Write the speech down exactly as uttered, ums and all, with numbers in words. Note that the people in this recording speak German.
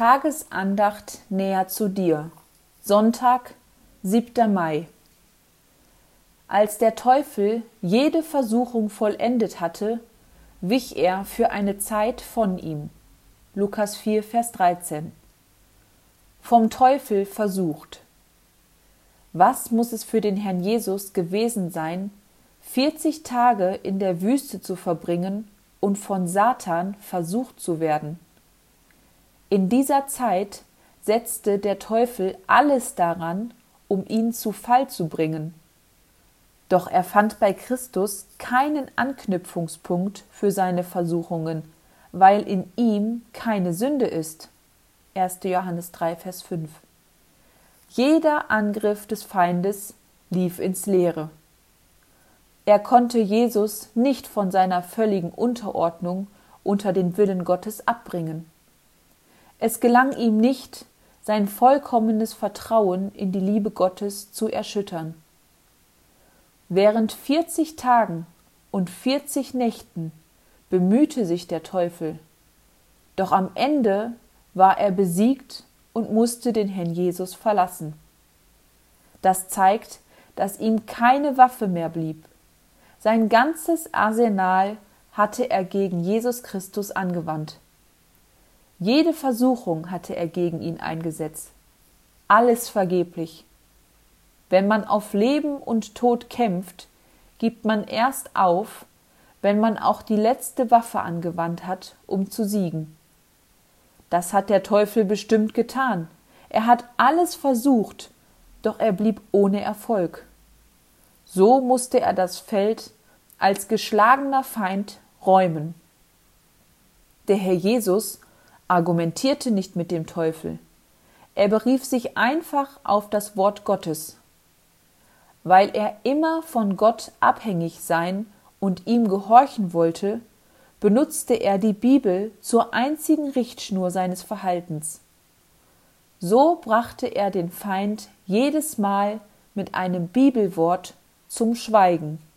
Tagesandacht näher zu dir. Sonntag, siebter Mai. Als der Teufel jede Versuchung vollendet hatte, wich er für eine Zeit von ihm. Lukas vier, Vers dreizehn. Vom Teufel versucht. Was muss es für den Herrn Jesus gewesen sein, vierzig Tage in der Wüste zu verbringen und von Satan versucht zu werden? In dieser Zeit setzte der Teufel alles daran, um ihn zu Fall zu bringen. Doch er fand bei Christus keinen Anknüpfungspunkt für seine Versuchungen, weil in ihm keine Sünde ist. erster Johannes drei, Vers fünf. Jeder Angriff des Feindes lief ins Leere. Er konnte Jesus nicht von seiner völligen Unterordnung unter den Willen Gottes abbringen. Es gelang ihm nicht, sein vollkommenes Vertrauen in die Liebe Gottes zu erschüttern. Während vierzig Tagen und vierzig Nächten bemühte sich der Teufel, doch am Ende war er besiegt und musste den Herrn Jesus verlassen. Das zeigt, dass ihm keine Waffe mehr blieb. Sein ganzes Arsenal hatte er gegen Jesus Christus angewandt. Jede Versuchung hatte er gegen ihn eingesetzt. Alles vergeblich. Wenn man auf Leben und Tod kämpft, gibt man erst auf, wenn man auch die letzte Waffe angewandt hat, um zu siegen. Das hat der Teufel bestimmt getan. Er hat alles versucht, doch er blieb ohne Erfolg. So musste er das Feld als geschlagener Feind räumen. Der Herr Jesus argumentierte nicht mit dem Teufel. Er berief sich einfach auf das Wort Gottes. Weil er immer von Gott abhängig sein und ihm gehorchen wollte, benutzte er die Bibel zur einzigen Richtschnur seines Verhaltens. So brachte er den Feind jedes Mal mit einem Bibelwort zum Schweigen.